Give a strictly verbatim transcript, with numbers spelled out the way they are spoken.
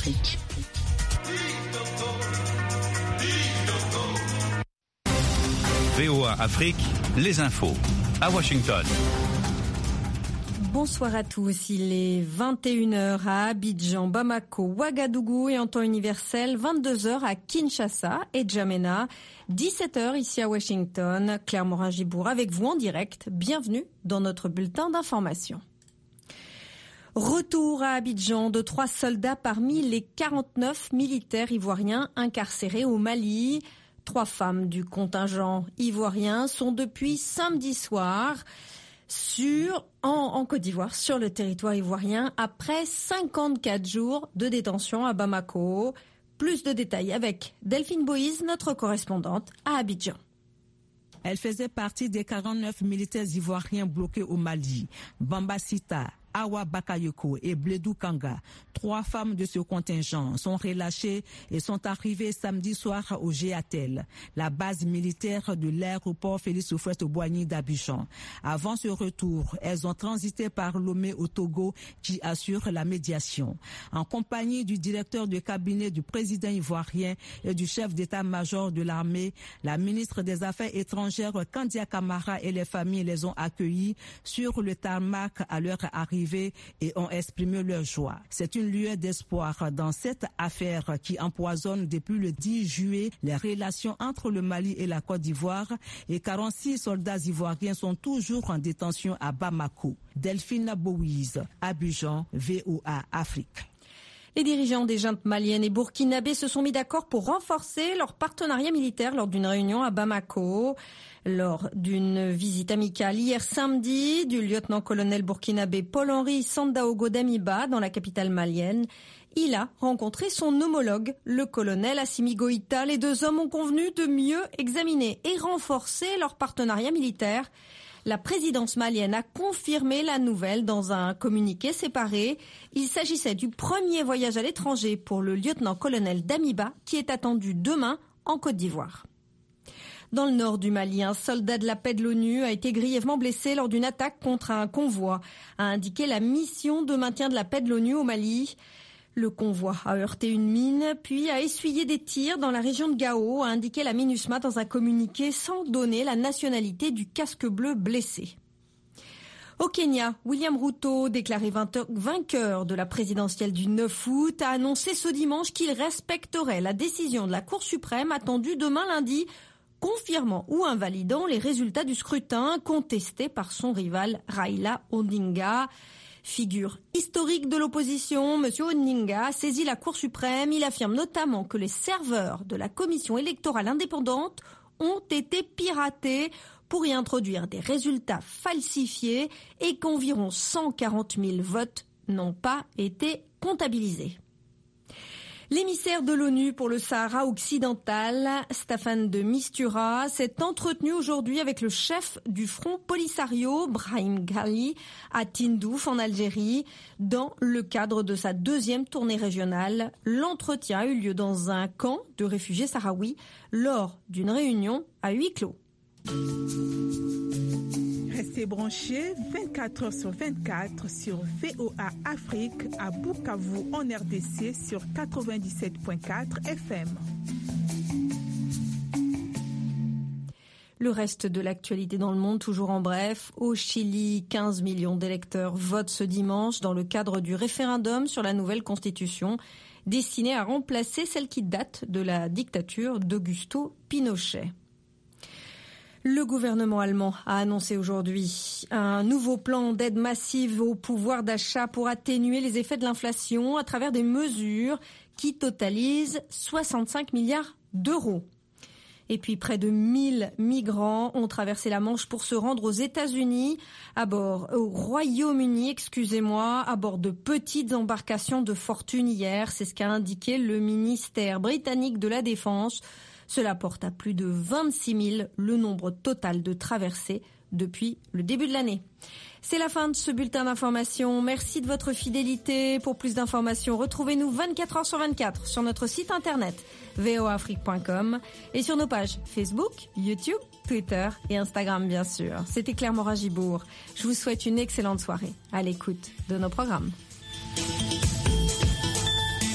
Afrique. V O A Afrique, les infos, à Washington. Bonsoir à tous, il est vingt et une heures à Abidjan, Bamako, Ouagadougou et en temps universel, vingt-deux heures à Kinshasa et Djamena, dix-sept heures ici à Washington. Claire Morin-Gibour avec vous en direct, bienvenue dans notre bulletin d'information. Retour à Abidjan de trois soldats parmi les quarante-neuf militaires ivoiriens incarcérés au Mali. Trois femmes du contingent ivoirien sont depuis samedi soir sur, en, en Côte d'Ivoire, sur le territoire ivoirien, après cinquante-quatre jours de détention à Bamako. Plus de détails avec Delphine Boïse, notre correspondante à Abidjan. Elle faisait partie des quarante-neuf militaires ivoiriens bloqués au Mali. Bamba Sita, Awa Bakayoko et Bledou Kanga, trois femmes de ce contingent, sont relâchées et sont arrivées samedi soir au Géatel, la base militaire de l'aéroport Félix Houphouët-Boigny d'Abidjan. Avant ce retour, elles ont transité par Lomé au Togo qui assure la médiation. En compagnie du directeur de cabinet du président ivoirien et du chef d'état-major de l'armée, la ministre des Affaires étrangères Kandia Camara et les familles les ont accueillis sur le tarmac à leur arrivée et ont exprimé leur joie. C'est une lueur d'espoir dans cette affaire qui empoisonne depuis le dix juillet les relations entre le Mali et la Côte d'Ivoire et quarante-six soldats ivoiriens sont toujours en détention à Bamako. Delphine Boïse, Abidjan, V O A Afrique. Les dirigeants des juntes maliennes et burkinabés se sont mis d'accord pour renforcer leur partenariat militaire lors d'une réunion à Bamako. Lors d'une visite amicale hier samedi du lieutenant-colonel burkinabé Paul-Henri Sandaogo Damiba dans la capitale malienne, il a rencontré son homologue, le colonel Assimi Goïta. Les deux hommes ont convenu de mieux examiner et renforcer leur partenariat militaire. La présidence malienne a confirmé la nouvelle dans un communiqué séparé. Il s'agissait du premier voyage à l'étranger pour le lieutenant-colonel Damiba qui est attendu demain en Côte d'Ivoire. Dans le nord du Mali, un soldat de la paix de l'ONU a été grièvement blessé lors d'une attaque contre un convoi, a indiqué la mission de maintien de la paix de l'ONU au Mali. Le convoi a heurté une mine, puis a essuyé des tirs dans la région de Gao, a indiqué la MINUSMA dans un communiqué sans donner la nationalité du casque bleu blessé. Au Kenya, William Ruto, déclaré vainqueur de la présidentielle du neuf août, a annoncé ce dimanche qu'il respecterait la décision de la Cour suprême attendue demain lundi, confirmant ou invalidant les résultats du scrutin contesté par son rival Raila Odinga. Figure historique de l'opposition, M. Odinga saisit la Cour suprême. Il affirme notamment que les serveurs de la commission électorale indépendante ont été piratés pour y introduire des résultats falsifiés et qu'environ cent quarante mille votes n'ont pas été comptabilisés. L'émissaire de l'ONU pour le Sahara occidental, Staffan de Mistura, s'est entretenu aujourd'hui avec le chef du Front Polisario, Brahim Ghali, à Tindouf, en Algérie, dans le cadre de sa deuxième tournée régionale. L'entretien a eu lieu dans un camp de réfugiés sahraouis lors d'une réunion à huis clos. Restez branchés vingt-quatre heures sur vingt-quatre sur V O A Afrique à Bukavu en R D C sur quatre-vingt-dix-sept virgule quatre F M. Le reste de l'actualité dans le monde, toujours en bref. Au Chili, quinze millions d'électeurs votent ce dimanche dans le cadre du référendum sur la nouvelle constitution destinée à remplacer celle qui date de la dictature d'Augusto Pinochet. Le gouvernement allemand a annoncé aujourd'hui un nouveau plan d'aide massive au pouvoir d'achat pour atténuer les effets de l'inflation à travers des mesures qui totalisent soixante-cinq milliards d'euros. Et puis près de mille migrants ont traversé la Manche pour se rendre aux États-Unis, à bord, au Royaume-Uni, excusez-moi, à bord de petites embarcations de fortune hier. C'est ce qu'a indiqué le ministère britannique de la Défense. Cela porte à plus de vingt-six mille le nombre total de traversées depuis le début de l'année. C'est la fin de ce bulletin d'information. Merci de votre fidélité. Pour plus d'informations, retrouvez-nous vingt-quatre heures sur vingt-quatre sur notre site internet v o a afrique point com et sur nos pages Facebook, YouTube, Twitter et Instagram bien sûr. C'était Claire Morin-Gibour. Je vous souhaite une excellente soirée à l'écoute de nos programmes.